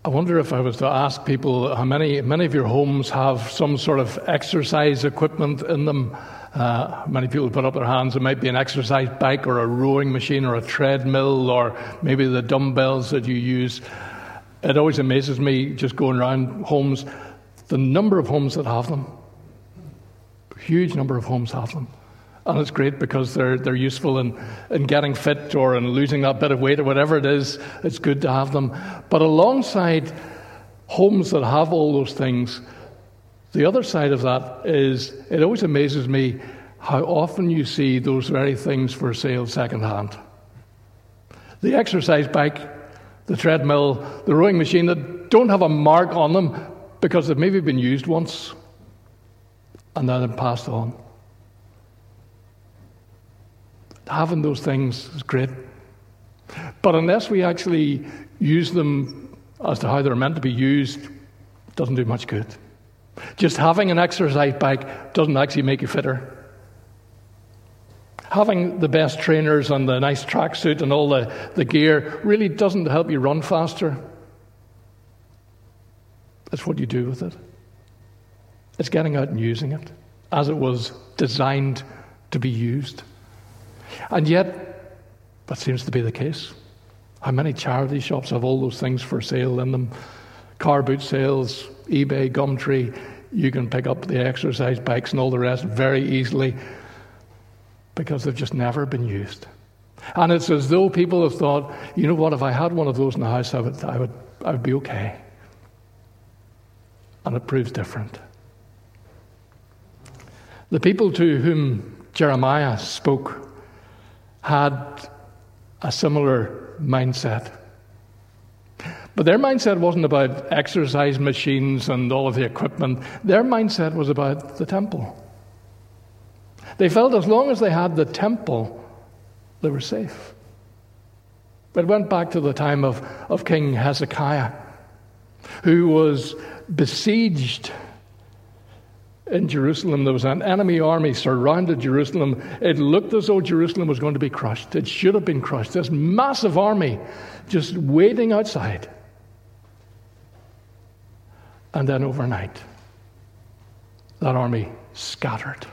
I wonder if I was to ask people how many of your homes have some sort of exercise equipment in them. Many people put up their hands. It might be an exercise bike or a rowing machine or a treadmill or maybe the dumbbells that you use. It always amazes me just going around homes, the number of homes that have them. A huge number of homes have them. And it's great because they're useful in getting fit or in losing that bit of weight or whatever it is. It's good to have them. But alongside homes that have all those things, the other side of that is it always amazes me how often you see those very things for sale secondhand. The exercise bike, the treadmill, the rowing machine that don't have a mark on them because they've maybe been used once and then passed on. Having those things is great. But unless we actually use them as to how they're meant to be used, it doesn't do much good. Just having an exercise bike doesn't actually make you fitter. Having the best trainers and the nice tracksuit and all the gear really doesn't help you run faster. It's what you do with it. It's getting out and using it as it was designed to be used. And yet, that seems to be the case. How many charity shops have all those things for sale in them? Car boot sales, eBay, Gumtree. You can pick up the exercise bikes and all the rest very easily because they've just never been used. And it's as though people have thought, you know what, if I had one of those in the house, I would be okay. And it proves different. The people to whom Jeremiah spoke had a similar mindset. But their mindset wasn't about exercise machines and all of the equipment. Their mindset was about the temple. They felt as long as they had the temple, they were safe. It went back to the time of King Hezekiah, who was besieged in Jerusalem. There was an enemy army surrounded Jerusalem. It looked as though Jerusalem was going to be crushed. It should have been crushed. This massive army just waiting outside. And then overnight, that army scattered.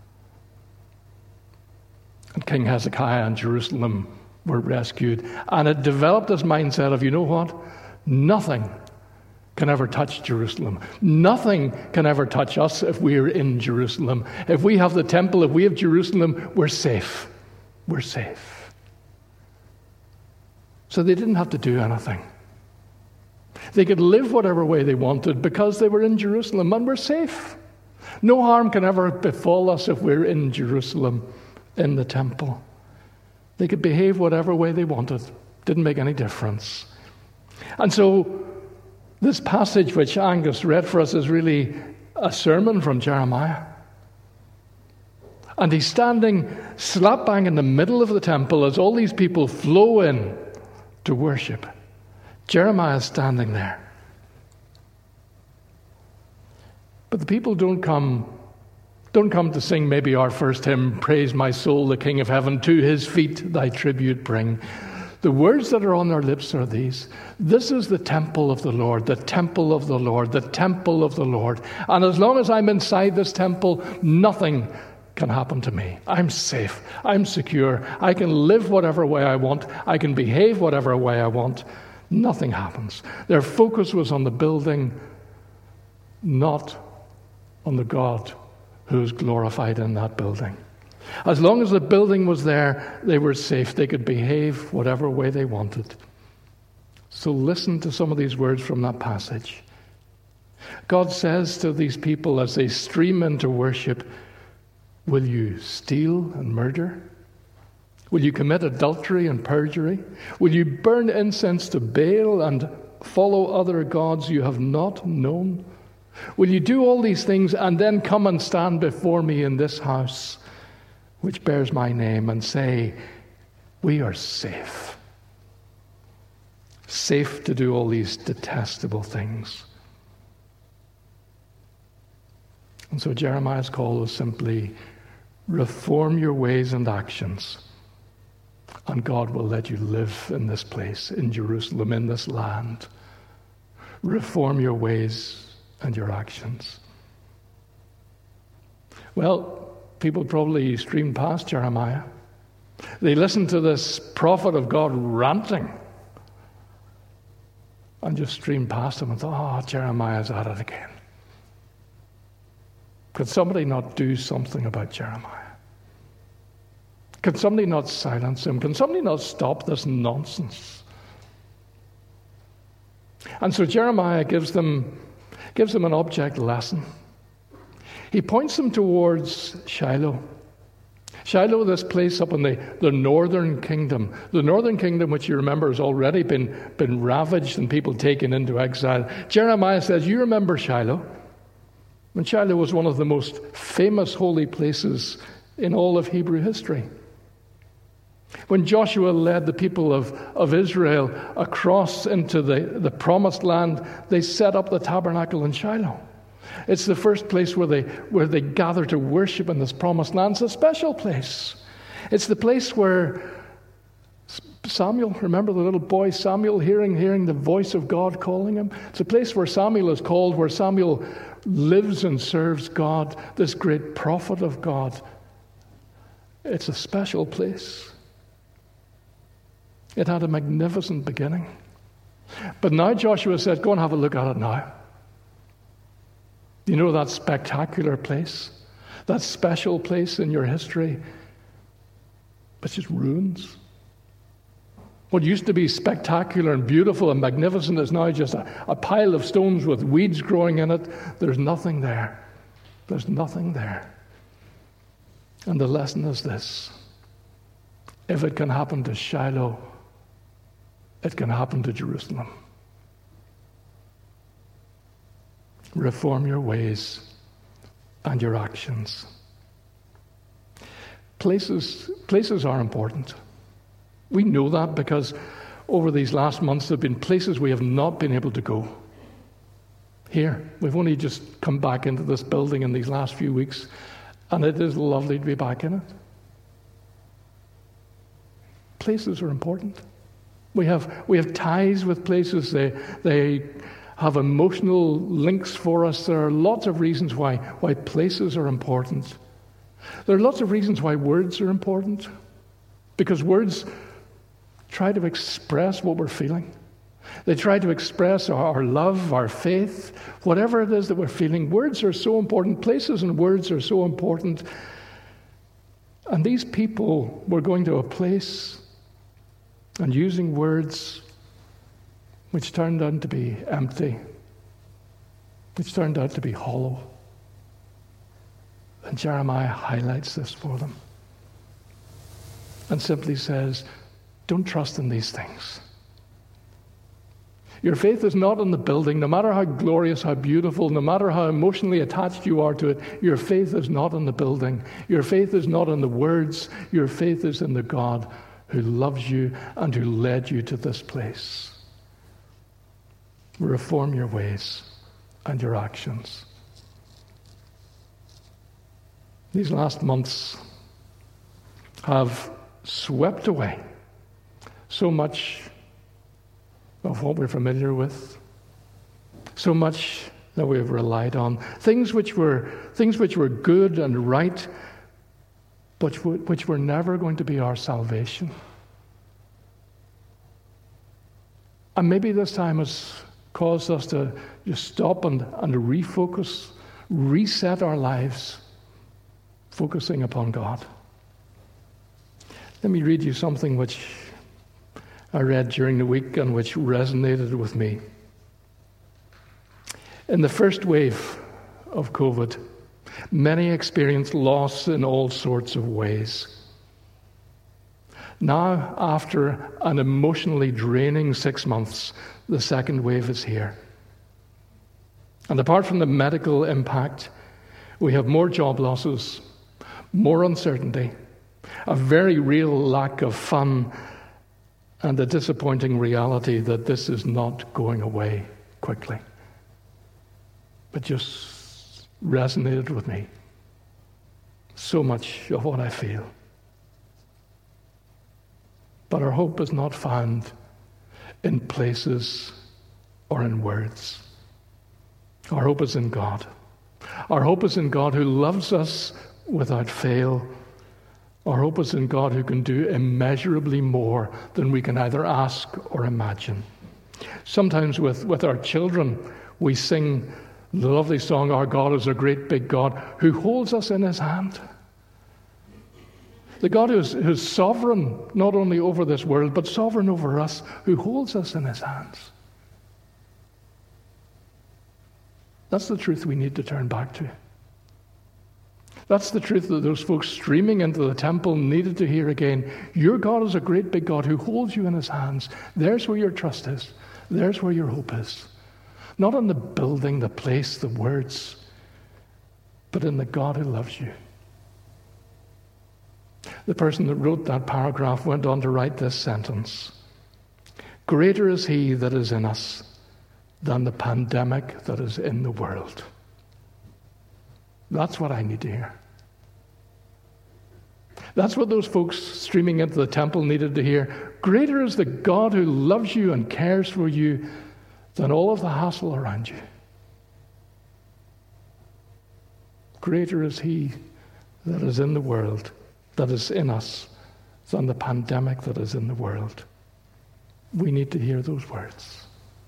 And King Hezekiah and Jerusalem were rescued. And it developed this mindset of, you know what? Nothing can ever touch Jerusalem. Nothing can ever touch us if we're in Jerusalem. If we have the temple, if we have Jerusalem, we're safe. We're safe. So they didn't have to do anything. They could live whatever way they wanted because they were in Jerusalem and we're safe. No harm can ever befall us if we're in Jerusalem, in the temple. They could behave whatever way they wanted. Didn't make any difference. And so this passage which Angus read for us is really a sermon from Jeremiah. And he's standing slap bang in the middle of the temple as all these people flow in to worship. Jeremiah is standing there. But the people don't come to sing maybe our first hymn, Praise my soul, the King of heaven, to his feet thy tribute bring. The words that are on their lips are these: this is the temple of the Lord, the temple of the Lord, the temple of the Lord. And as long as I'm inside this temple, nothing can happen to me. I'm safe. I'm secure. I can live whatever way I want. I can behave whatever way I want. Nothing happens. Their focus was on the building, not on the God who is glorified in that building. As long as the building was there, they were safe. They could behave whatever way they wanted. So listen to some of these words from that passage. God says to these people as they stream into worship, will you steal and murder? Will you commit adultery and perjury? Will you burn incense to Baal and follow other gods you have not known? Will you do all these things and then come and stand before me in this house, which bears my name, and say, we are safe. Safe to do all these detestable things. And so Jeremiah's call is simply, reform your ways and actions, and God will let you live in this place, in Jerusalem, in this land, Reform your ways and your actions. Well, people probably streamed past Jeremiah. They listened to this prophet of God ranting and just streamed past him and thought, Jeremiah's at it again. Could somebody not do something about Jeremiah? Can somebody not silence him? Can somebody not stop this nonsense? And so Jeremiah gives them an object lesson. He points them towards Shiloh. Shiloh, this place up in the northern kingdom. The northern kingdom, which you remember has already been ravaged and people taken into exile. Jeremiah says, you remember Shiloh? And Shiloh was one of the most famous holy places in all of Hebrew history. When Joshua led the people of Israel across into the promised land, they set up the tabernacle in Shiloh. It's the first place where they gather to worship in this promised land. It's a special place. It's the place where Samuel, remember the little boy Samuel hearing the voice of God calling him? It's a place where Samuel is called, where Samuel lives and serves God, this great prophet of God. It's a special place. It had a magnificent beginning. But now Joshua said, go and have a look at it now. You know that spectacular place, that special place in your history, it's just ruins. What used to be spectacular and beautiful and magnificent is now just a pile of stones with weeds growing in it. There's nothing there. There's nothing there. And the lesson is this. If it can happen to Shiloh, it can happen to Jerusalem. Reform your ways and your actions. Places are important. We know that because over these last months there have been places we have not been able to go. Here, we've only just come back into this building in these last few weeks, and it is lovely to be back in it. Places are important. We have ties with places. They have emotional links for us. There are lots of reasons why places are important. There are lots of reasons why words are important. Because words try to express what we're feeling. They try to express our love, our faith, whatever it is that we're feeling. Words are so important. Places and words are so important. And these people were going to a place and using words which turned out to be empty, which turned out to be hollow. And Jeremiah highlights this for them and simply says, don't trust in these things. Your faith is not in the building, no matter how glorious, how beautiful, no matter how emotionally attached you are to it. Your faith is not in the building. Your faith is not in the words. Your faith is in the God who loves you and who led you to this place. Reform your ways and your actions. These last months have swept away so much of what we're familiar with, so much that we have relied on, things which were good and right, but which were never going to be our salvation. And maybe this time has caused us to just stop and refocus, reset our lives, focusing upon God. Let me read you something which I read during the week and which resonated with me. In the first wave of COVID, many experienced loss in all sorts of ways. Now, after an emotionally draining 6 months, the second wave is here. And apart from the medical impact, we have more job losses, more uncertainty, a very real lack of fun, and the disappointing reality that this is not going away quickly. It just resonated with me. So much of what I feel. But our hope is not found in places or in words. Our hope is in God. Our hope is in God who loves us without fail. Our hope is in God who can do immeasurably more than we can either ask or imagine. Sometimes with our children, we sing the lovely song, Our God is a great big God who holds us in his hand. The God who's sovereign not only over this world, but sovereign over us, who holds us in his hands. That's the truth we need to turn back to. That's the truth that those folks streaming into the temple needed to hear again. Your God is a great big God who holds you in his hands. There's where your trust is. There's where your hope is. Not in the building, the place, the words, but in the God who loves you. The person that wrote that paragraph went on to write this sentence. Greater is he that is in us than the pandemic that is in the world. That's what I need to hear. That's what those folks streaming into the temple needed to hear. Greater is the God who loves you and cares for you than all of the hassle around you. Greater is he that is in the world, that is in us, than the pandemic that is in the world. We need to hear those words.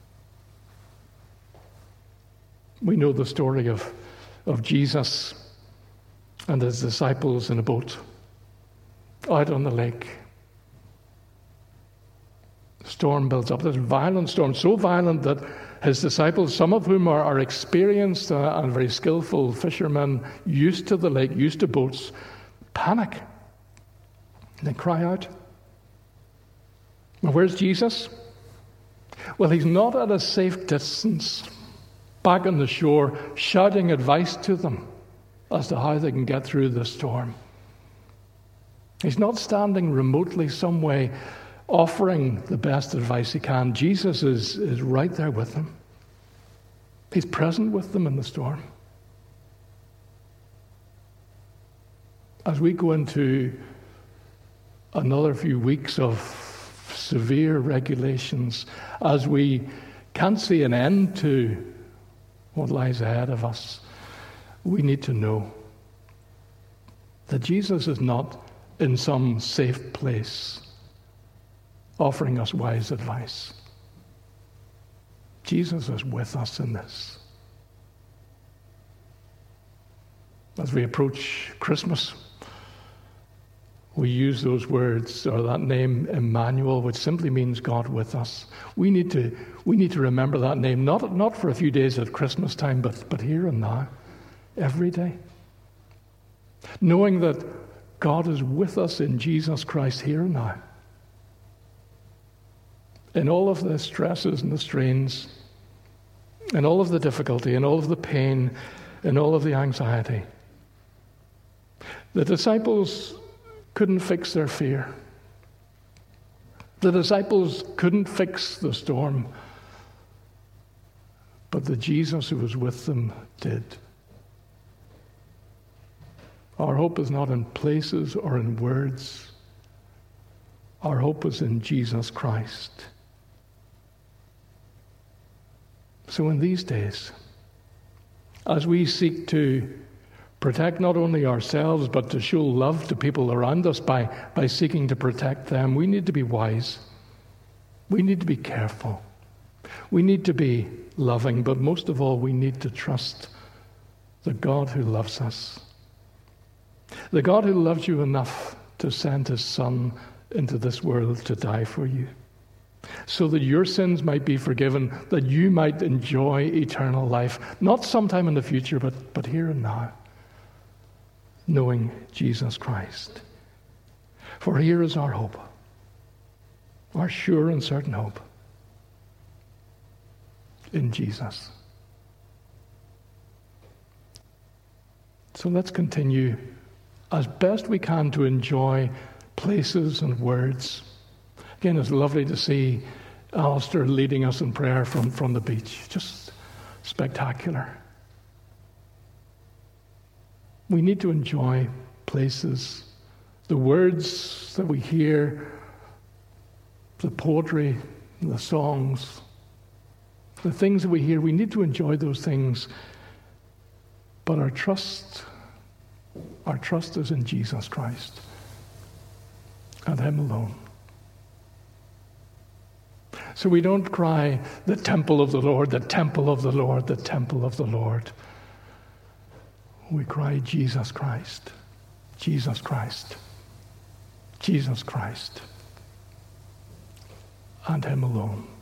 We know the story of Jesus and his disciples in a boat out on the lake. The storm builds up. There's a violent storm, so violent that his disciples, some of whom are experienced and very skillful fishermen, used to the lake, used to boats, panic. They cry out. Well, where's Jesus? Well, he's not at a safe distance, back on the shore, shouting advice to them as to how they can get through the storm. He's not standing remotely some way offering the best advice he can. Jesus is right there with them. He's present with them in the storm. As we go into another few weeks of severe regulations, as we can't see an end to what lies ahead of us, we need to know that Jesus is not in some safe place offering us wise advice. Jesus is with us in this. As we approach Christmas, we use those words, or that name Emmanuel, which simply means God with us. We need to remember that name, not for a few days at Christmas time, but here and now, every day. Knowing that God is with us in Jesus Christ here and now. In all of the stresses and the strains, in all of the difficulty, in all of the pain, in all of the anxiety. The disciples couldn't fix their fear. The disciples couldn't fix the storm. But the Jesus who was with them did. Our hope is not in places or in words. Our hope is in Jesus Christ. So in these days, as we seek to protect not only ourselves, but to show love to people around us by seeking to protect them, we need to be wise. We need to be careful. We need to be loving, but most of all, we need to trust the God who loves us. The God who loves you enough to send his Son into this world to die for you, so that your sins might be forgiven, that you might enjoy eternal life, not sometime in the future, but here and now, knowing Jesus Christ. For here is our hope, our sure and certain hope, in Jesus. So let's continue as best we can to enjoy places and words. Again, it's lovely to see Alistair leading us in prayer from the beach. Just spectacular. We need to enjoy places, the words that we hear, the poetry, the songs, The things that we hear, we need to enjoy those things. But our trust is in Jesus Christ and Him alone. So we don't cry, the temple of the Lord, the temple of the Lord, the temple of the Lord. We cry, Jesus Christ, Jesus Christ, Jesus Christ, and Him alone.